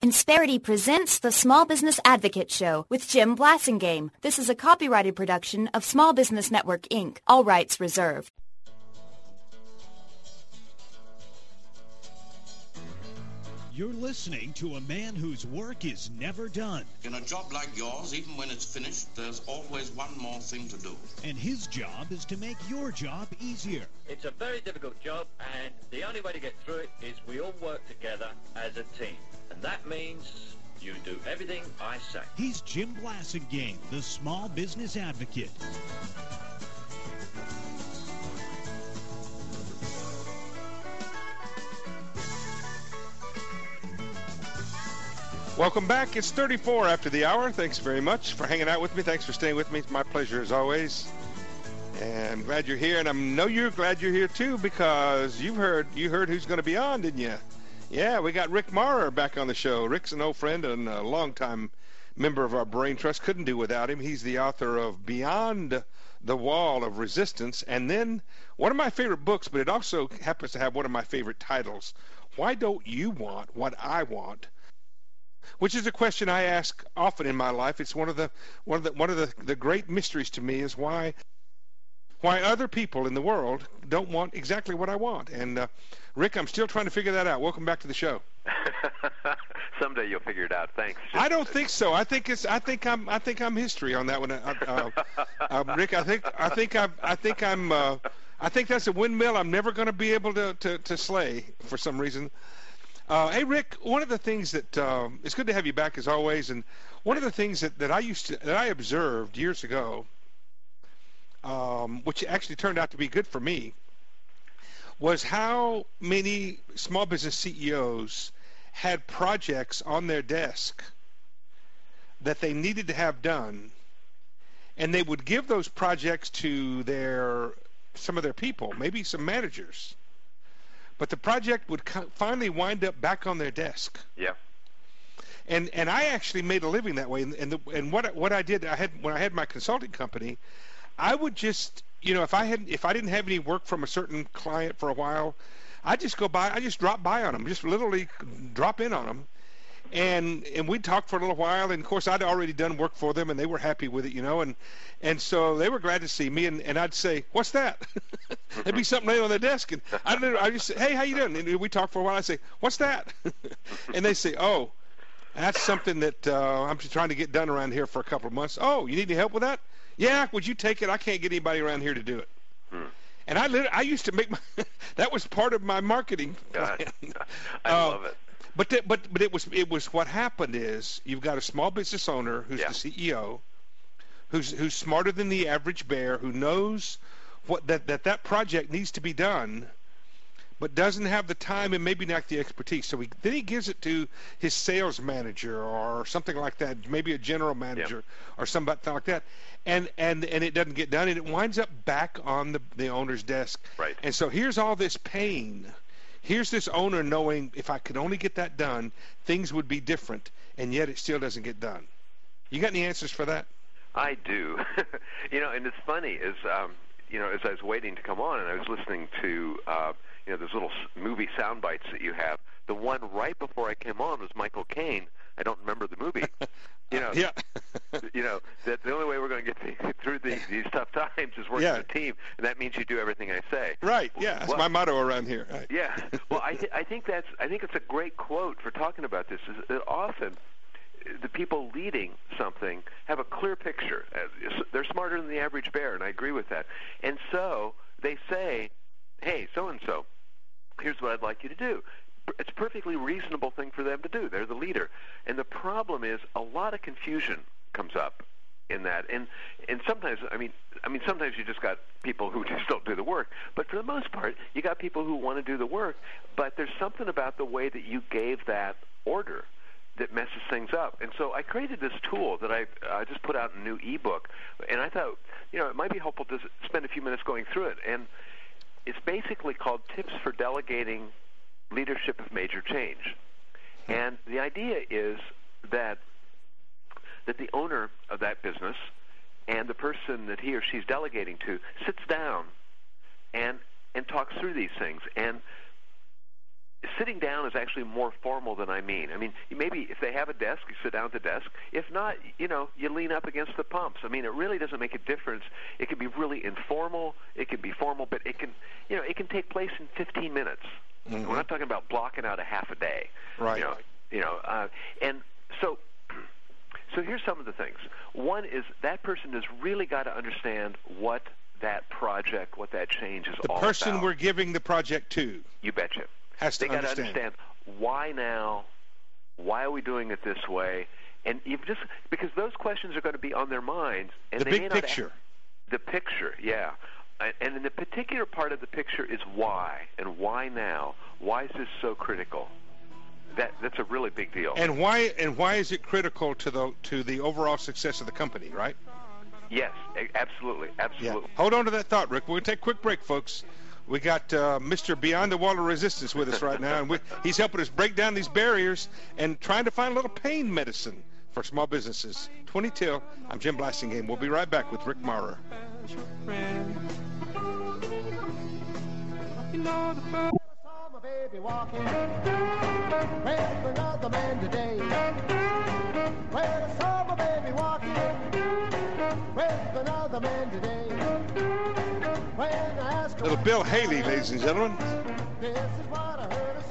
Insperity presents the Small Business Advocate Show with Jim Blasingame. This is a copyrighted production of Small Business Network, Inc., all rights reserved. You're listening to a man whose work is never done. In a job like yours, even when it's finished, there's always one more thing to do. And his job is to make your job easier. It's a very difficult job, and the only way to get through it is we all work together as a team. And that means you do everything I say. He's Jim Blasingame, the Small Business Advocate. Welcome back. It's 34 after the hour. Thanks very much for hanging out with me. Thanks for staying with me. It's my pleasure as always. And I'm glad you're here. And I know you're glad you're here too, because you heard who's going to be on, didn't you? Yeah, we got Rick Maurer back on the show. Rick's an old friend and a longtime member of our Brain Trust. Couldn't do without him. He's the author of Beyond the Wall of Resistance, and then one of my favorite books, but it also happens to have one of my favorite titles, Why Don't You Want What I Want? Which is a question I ask often in my life. It's one of the great mysteries to me is why other people in the world don't want exactly what I want. And Rick, I'm still trying to figure that out. Welcome back to the show. Someday you'll figure it out. Thanks. I don't think so. I think I'm history on that one. Rick, I think that's a windmill I'm never going to be able to slay for some reason. Hey, Rick, one of the things that it's good to have you back as always, and one of the things that I observed years ago, which actually turned out to be good for me, was how many small business CEOs had projects on their desk that they needed to have done, and they would give those projects to some of their people, maybe some managers. But the project would finally wind up back on their desk. Yeah. And I actually made a living that way. And what I did, when I had my consulting company, I would just, if I didn't have any work from a certain client for a while, I just drop by on them, just literally drop in on them. And we'd talk for a little while, and of course I'd already done work for them, and they were happy with it, and so they were glad to see me, and I'd say, "What's that?" There'd be something laying on their desk, and I just say, "Hey, how you doing?" And we talk for a while. I say, "What's that?" And they say, "Oh, that's something that I'm just trying to get done around here for a couple of months." "Oh, you need any help with that?" "Yeah, would you take it? I can't get anybody around here to do it." And I used to make that was part of my marketing plan. I love it. But it was what happened is you've got a small business owner who's the CEO, who's smarter than the average bear, who knows that project needs to be done, but doesn't have the time and maybe not the expertise. So then he gives it to his sales manager or something like that, maybe a general manager or something like that, and it doesn't get done, and it winds up back on the owner's desk. Right. And so here's all this pain. Here's this owner knowing if I could only get that done, things would be different, and yet it still doesn't get done. You got any answers for that? I do. And it's funny is, as I was waiting to come on and I was listening to, those little movie sound bites that you have. The one right before I came on was Michael Caine. I don't remember the movie. Yeah. That the only way we're going to get through these tough times is working as a team, and that means you do everything I say. Right. Yeah. That's my motto around here. Right. Yeah. Well, I think it's a great quote for talking about this. Is that often the people leading something have a clear picture. They're smarter than the average bear, and I agree with that. And so they say, "Hey, so and so, here's what I'd like you to do." It's a perfectly reasonable thing for them to do. They're the leader. And the problem is a lot of confusion comes up in that. And sometimes, sometimes you just got people who just don't do the work. But for the most part, you got people who want to do the work. But there's something about the way that you gave that order that messes things up. And so I created this tool that I just put out in a new ebook. And I thought, it might be helpful to spend a few minutes going through it. And it's basically called Tips for Delegating Leadership of Major Change. And the idea is that the owner of that business and the person that he or she's delegating to sits down and talks through these things. And sitting down is actually more formal than I mean. I mean, maybe if they have a desk, you sit down at the desk. If not, you lean up against the pumps. I mean, it really doesn't make a difference. It can be really informal. It can be formal, but it can take place in 15 minutes. Mm-hmm. We're not talking about blocking out a half a day. Right. And so here's some of the things. One is that person has really got to understand what that project, what that change is all about. The person we're giving the project to. You betcha. They got to understand why now, why are we doing it this way, and because those questions are going to be on their minds. And the big picture. The picture, yeah. And in the particular part of the picture is why, and why now? Why is this so critical? That's a really big deal. And why is it critical to the overall success of the company, right? Yes, absolutely. Yeah. Hold on to that thought, Rick. We're going to take a quick break, folks. We got Mr. Beyond the Wall of Resistance with us right now, and he's helping us break down these barriers and trying to find a little pain medicine for small businesses. 20 till. I'm Jim Blasingame. We'll be right back with Rick Maurer. Baby walking with another man today. When I saw my baby walking with another man today. When I asked her, little Bill Haley, ladies and gentlemen. This is what I heard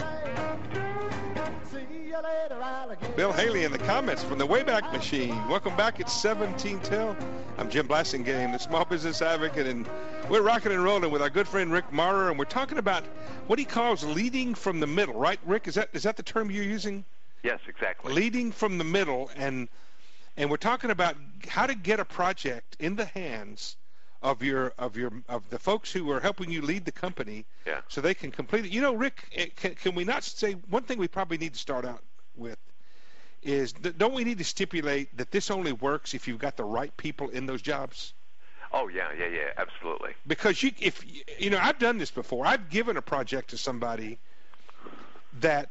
her say. See you later, alligator. Bill Haley in the comments from the Wayback Machine. Welcome back at 17 till. I'm Jim Blasingame, the small business advocate, and we're rocking and rolling with our good friend Rick Maurer, and we're talking about what he calls leading from the middle, right, Rick? Is that the term you're using? Yes, exactly. Leading from the middle, and we're talking about how to get a project in the hands of the folks who are helping you lead the company, yeah, so they can complete it. Rick, can we not say one thing we probably need to start out with is don't we need to stipulate that this only works if you've got the right people in those jobs? Oh yeah, absolutely. Because I've done this before. I've given a project to somebody that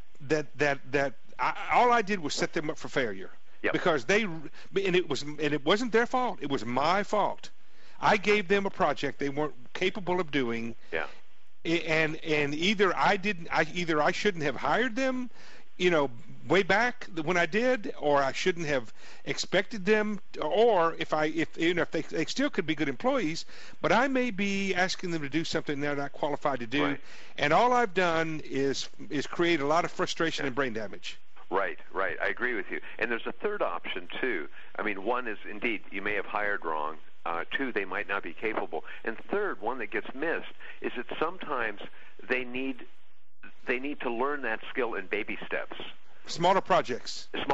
all I did was set them up for failure. Yep. Because it wasn't their fault. It was my fault. I gave them a project they weren't capable of doing. Yeah. And either I shouldn't have hired them, way back when I did, or I shouldn't have expected them, or if they still could be good employees, but I may be asking them to do something they're not qualified to do, right. And all I've done is create a lot of frustration and brain damage. Right. I agree with you. And there's a third option too. I mean, one is indeed you may have hired wrong. Two, they might not be capable. And third, one that gets missed is that sometimes they need to learn that skill in baby steps. Smaller projects, and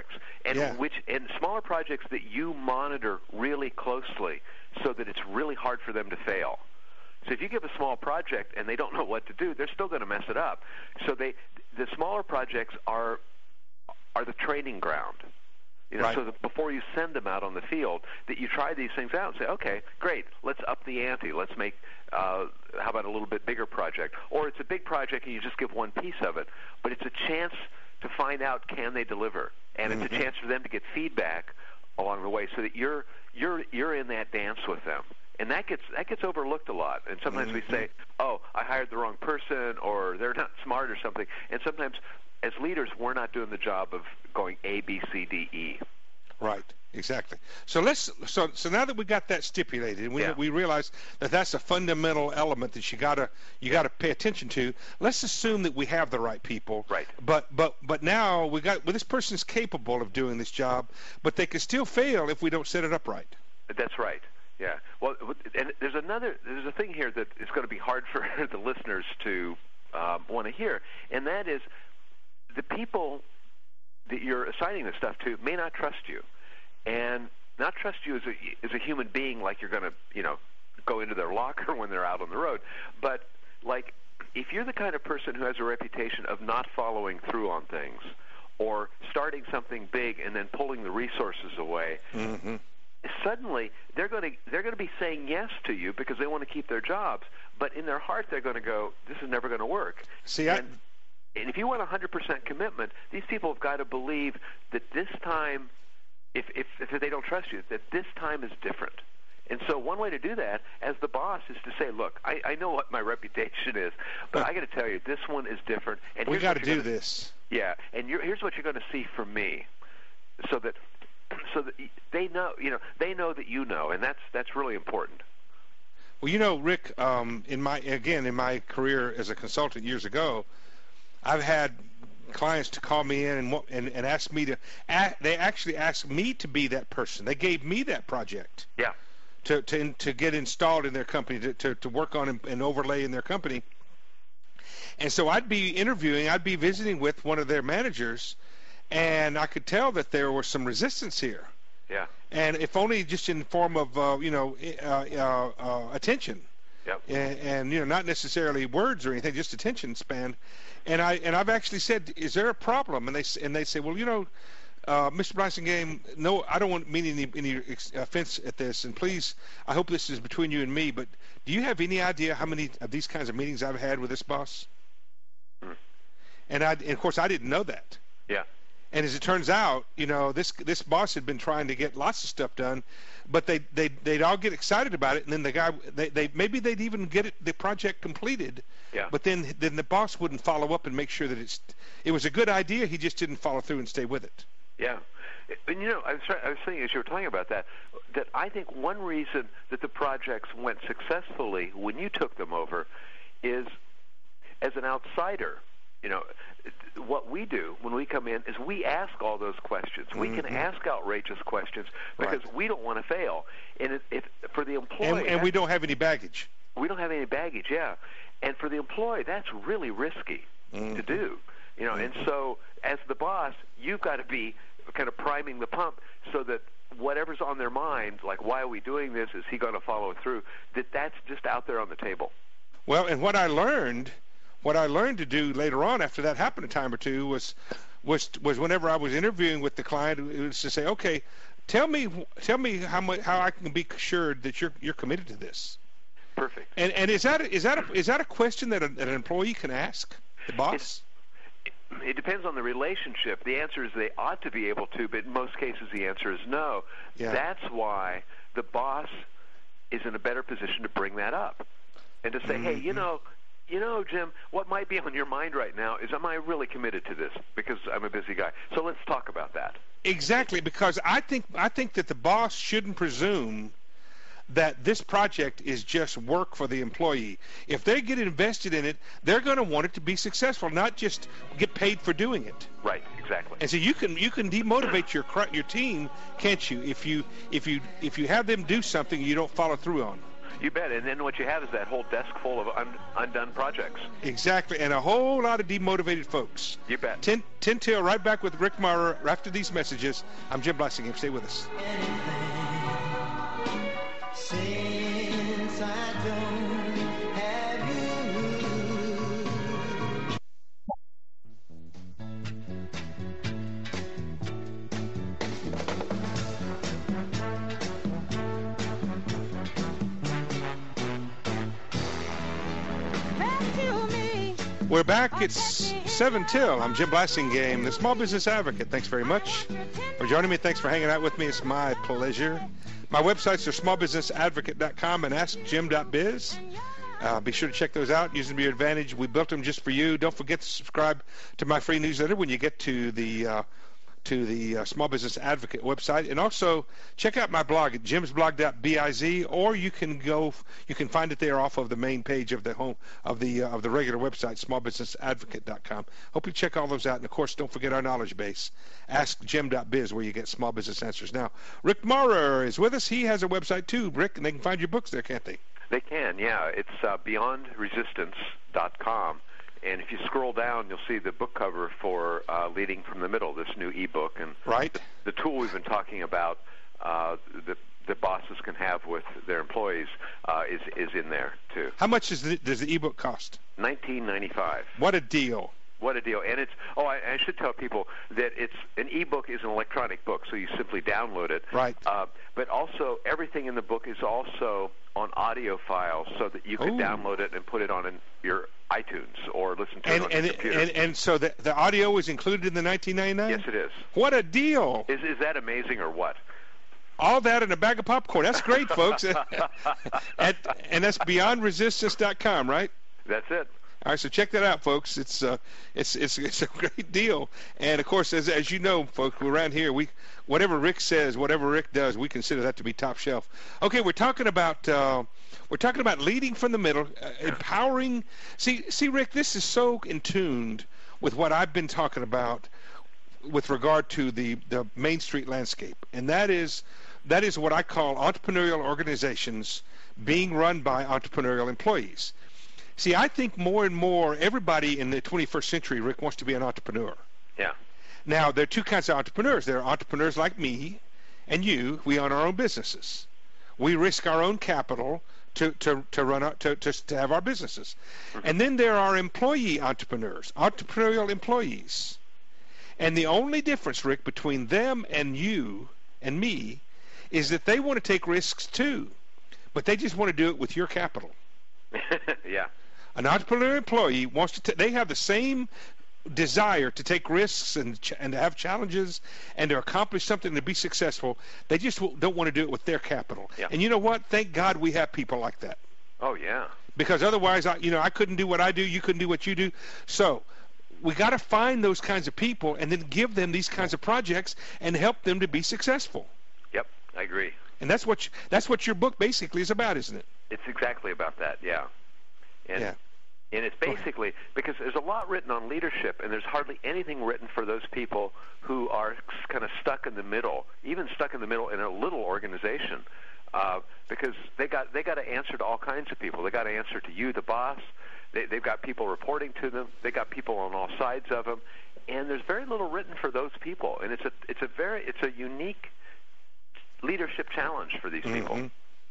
smaller projects that you monitor really closely, so that it's really hard for them to fail. So if you give a small project and they don't know what to do, they're still going to mess it up. So the smaller projects are the training ground. Right. So that before you send them out on the field, that you try these things out and say, okay, great, let's up the ante. Let's make, how about a little bit bigger project? Or it's a big project and you just give one piece of it, but it's a chance to find out, can they deliver? And it's a chance for them to get feedback along the way, so that you're in that dance with them. And that gets overlooked a lot. And sometimes we say, oh, I hired the wrong person, or they're not smart or something. And sometimes as leaders, we're not doing the job of going A, B, C, D, E. Right, exactly. So now that we got that stipulated, and we realize that that's a fundamental element that you gotta pay attention to. Let's assume that we have the right people. Right. But now this person's capable of doing this job, but they can still fail if we don't set it up right. That's right. Yeah. Well, and there's a thing here that is going to be hard for the listeners to want to hear, and that is the people that you're assigning this stuff to may not trust you, and not trust you as a human being, like you're going to go into their locker when they're out on the road, but like if you're the kind of person who has a reputation of not following through on things, or starting something big and then pulling the resources away. Mm-hmm. Suddenly, they're going to be saying yes to you because they want to keep their jobs, but in their heart they're going to go, this is never going to work. And if you want 100% commitment, these people have got to believe that this time, if they don't trust you, that this time is different. And so one way to do that as the boss is to say, look, I know what my reputation is, but I got to tell you, this one is different. And we got to do this. Yeah, and here's what you're going to see from me, so that they know, they know that you know, and that's really important. Well, Rick, in my career as a consultant years ago, I've had clients to call me in and ask me to. They actually asked me to be that person. They gave me that project. Yeah. To get installed in their company, to work on and overlay in their company. And so I'd be visiting with one of their managers, and I could tell that there was some resistance here. Yeah. And if only just in the form of attention. Yep. And not necessarily words or anything, just attention span. And I've actually said, is there a problem? And they say, well, Mr. Blasingame, no, I don't want mean any offense at this, and please, I hope this is between you and me, but do you have any idea how many of these kinds of meetings I've had with this boss? And of course I didn't know that. Yeah. And as it turns out, this boss had been trying to get lots of stuff done, but they'd all get excited about it, and then the guy maybe they'd even get the project completed. Yeah. But then the boss wouldn't follow up and make sure that it was a good idea. He just didn't follow through and stay with it. Yeah. And I was thinking as you were talking about that I think one reason that the projects went successfully when you took them over is, as an outsider, what we do when we come in is we ask all those questions. We can ask outrageous questions because we don't want to fail. And if for the employee, and we don't have any baggage. We don't have any baggage, yeah. And for the employee, that's really risky to do. And so as the boss, you've got to be kind of priming the pump so that whatever's on their mind, like why are we doing this, is he going to follow through, that's just out there on the table. Well, and what I learned to do later on after that happened a time or two was whenever I was interviewing with the client, it was to say, okay, tell me how I can be assured that you're committed to this. Perfect. And is that a question that an employee can ask the boss? It depends on the relationship. The answer is they ought to be able to, but in most cases the answer is no. Yeah. That's why the boss is in a better position to bring that up and to say, hey, Jim, what might be on your mind right now is, am I really committed to this? Because I'm a busy guy. So let's talk about that. Exactly, because I think that the boss shouldn't presume that this project is just work for the employee. If they get invested in it, they're going to want it to be successful, not just get paid for doing it. Right, exactly. And so you can demotivate your team, can't you? If you have them do something you don't follow through on. You bet. And then what you have is that whole desk full of undone projects. Exactly, and a whole lot of demotivated folks. You bet. 10 till, right back with Rick Maurer after these messages. I'm Jim Blasingame. Stay with us. Since I don't have you. We're back. It's 7 till. I'm Jim Blasingame, the Small Business Advocate. Thanks very much for joining me. Thanks for hanging out with me. It's my pleasure. My websites are smallbusinessadvocate.com and askjim.biz. Be sure to check those out. Use them to your advantage. We built them just for you. Don't forget to subscribe to my free newsletter when you get to the Small Business Advocate website, and also check out my blog at jimsblog.biz, or you can find it there off of the main page of the regular website, smallbusinessadvocate.com. Hope you check all those out, and of course, don't forget our knowledge base, askjim.biz, where you get small business answers. Now, Rick Maurer is with us. He has a website too, Rick, and they can find your books there, can't they? They can, yeah. It's beyondresistance.com. And if you scroll down, you'll see the book cover for Leading from the Middle, this new ebook. And right. The tool we've been talking about, the bosses can have with their employees, is in there too. How much does the ebook cost? $19.95. What a deal! What a deal. And I should tell people that an ebook is an electronic book, so you simply download it. Right. But also, everything in the book is also on audio files, so that you can download it and put it on your iTunes or listen to it on your computer. And so the audio is included in the $19.99? Yes, it is. What a deal! Is that amazing or what? All that in a bag of popcorn. That's great, folks. And that's beyondresistance.com, right? That's it. All right, so check that out, folks. It's a great deal. And of course, as you know, folks, around here, whatever Rick says, whatever Rick does, we consider that to be top shelf. Okay, we're talking about leading from the middle, empowering. See, Rick, this is so in tune with what I've been talking about with regard to the Main Street landscape, and that is what I call entrepreneurial organizations being run by entrepreneurial employees. See, I think more and more everybody in the 21st century, Rick, wants to be an entrepreneur. Yeah. Now, there are two kinds of entrepreneurs. There are entrepreneurs like me and you. We own our own businesses. We risk our own capital to have our businesses. Mm-hmm. And then there are employee entrepreneurs, entrepreneurial employees. And the only difference, Rick, between them and you and me is that they want to take risks too, but they just want to do it with your capital. Yeah. An entrepreneur employee wants to. They have the same desire to take risks and to have challenges and to accomplish something to be successful. They just don't want to do it with their capital. Yeah. And you know what? Thank God we have people like that. Oh yeah. Because otherwise, I couldn't do what I do. You couldn't do what you do. So we got to find those kinds of people and then give them these kinds of projects and help them to be successful. Yep, I agree. And that's what your book basically is about, isn't it? It's exactly about that. Yeah. And, yeah. And it's basically because there's a lot written on leadership, and there's hardly anything written for those people who are kind of stuck in the middle, even stuck in the middle in a little organization, because they got to answer to all kinds of people. They got to answer to you, the boss. They've got people reporting to them. They got people on all sides of them, and there's very little written for those people. And it's a unique leadership challenge for these people.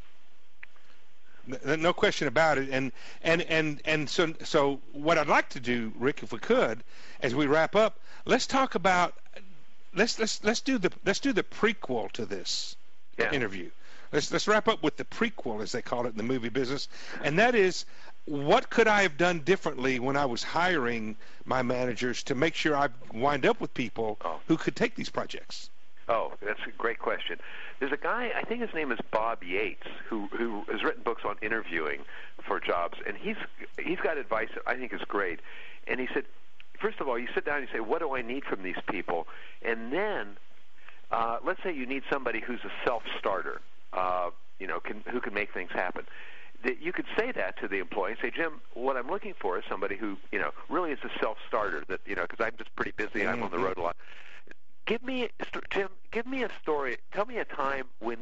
No question about it. And so what I'd like to do, Rick, if we could, as we wrap up, let's talk about let's do the prequel to this interview. Let's wrap up with the prequel, as they call it in the movie business, and that is, what could I have done differently when I was hiring my managers to make sure I wind up with people who could take these projects? Oh, that's a great question. There's a guy, I think his name is Bob Yates, who has written books on interviewing for jobs, and he's got advice that I think is great. And he said, first of all, you sit down and you say, what do I need from these people? And then, let's say you need somebody who's a self-starter, who can make things happen. That you could say that to the employee and say, Jim, what I'm looking for is somebody who, really is a self-starter. That because I'm just pretty busy, I'm on the road a lot. Jim, give me a story. Tell me a time when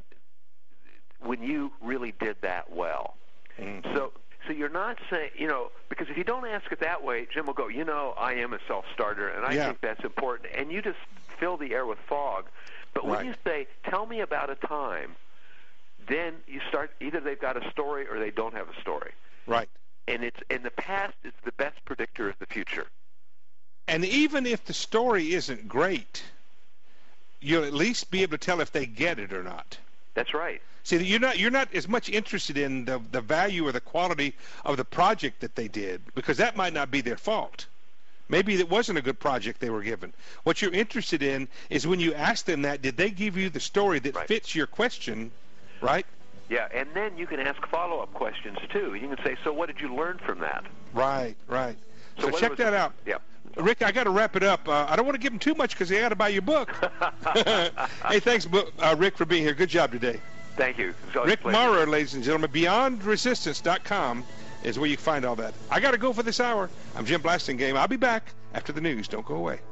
you really did that well. Mm-hmm. So you're not saying, because if you don't ask it that way, Jim will go, I am a self-starter, and I think that's important. And you just fill the air with fog. But when you say, tell me about a time, then you start, either they've got a story or they don't have a story. Right. And the past is the best predictor of the future. And even if the story isn't great, you'll at least be able to tell if they get it or not. That's right. See, you're not as much interested in the value or the quality of the project that they did, because that might not be their fault. Maybe it wasn't a good project they were given. What you're interested in is when you ask them that, did they give you the story that fits your question, right? Yeah, and then you can ask follow-up questions too. You can say, so what did you learn from that? Right. So check that out. Yeah. Rick, I got to wrap it up. I don't want to give him too much because they got to buy your book. Hey, thanks, Rick, for being here. Good job today. Thank you. Rick Maurer, ladies and gentlemen. BeyondResistance.com is where you can find all that. I got to go for this hour. I'm Jim Blasingame. I'll be back after the news. Don't go away.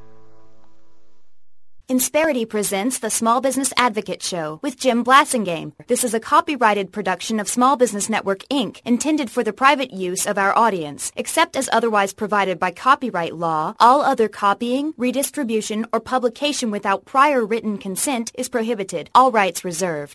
Insperity presents the Small Business Advocate Show with Jim Blasingame. This is a copyrighted production of Small Business Network, Inc., intended for the private use of our audience. Except as otherwise provided by copyright law, all other copying, redistribution, or publication without prior written consent is prohibited. All rights reserved.